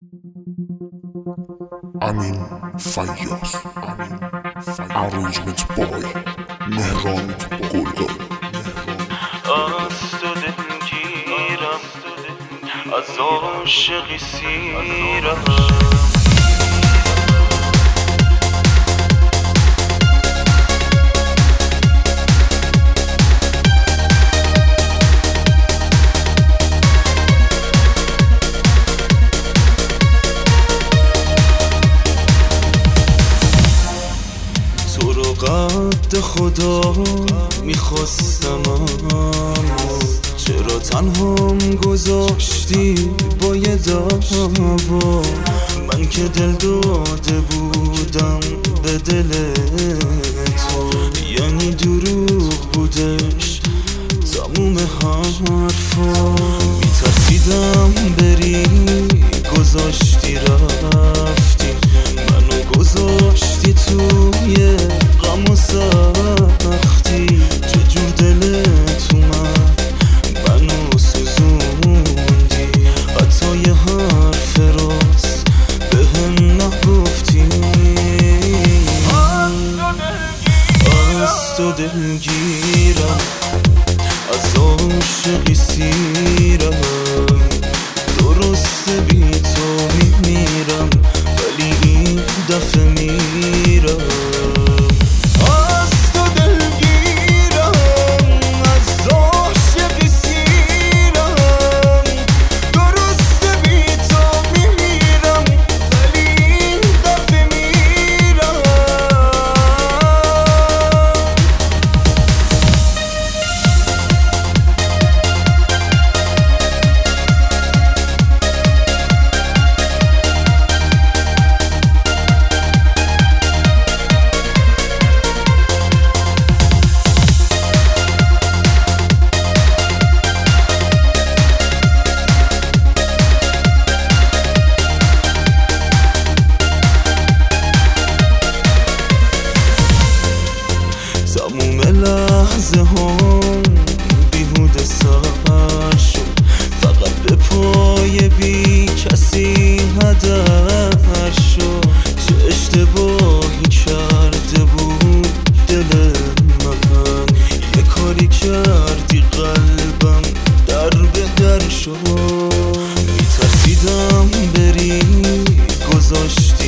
امین فیاض، ارنجمنت بای مهران گلگار. از تو دلگیرم، از عاشقی سیرم. تو رو قد خدا میخواستم، اما چرا تنهام گذاشتی با یه دعوا؟ من که دل داده بودم به دل تو، یعنی دروغ بودش تموم حرفا. میترسیدم بری، گذاشتی رفتی، منو گذاشتی توی غم و سختی. چجور دلت اومد منو سوزوندی، حتی یه حرف راست بهم نگفتی. از تو دلگیرم، از عاشقی سیرم. درسته بی تو میمیرم، ولی این دفعه میرم. از تو دلگیرم، از عاشقی سیرم. درسته بی تو میمیرم، ولی این دفعه میرم. تموم لحظه هم بیهوده سر شد، فقط به پای بی کسی هدر شد. چه اشتباهی کرده بود دل من، یه کاری کردی قلبم در به در شد. میترسیدم بری، گذاشتی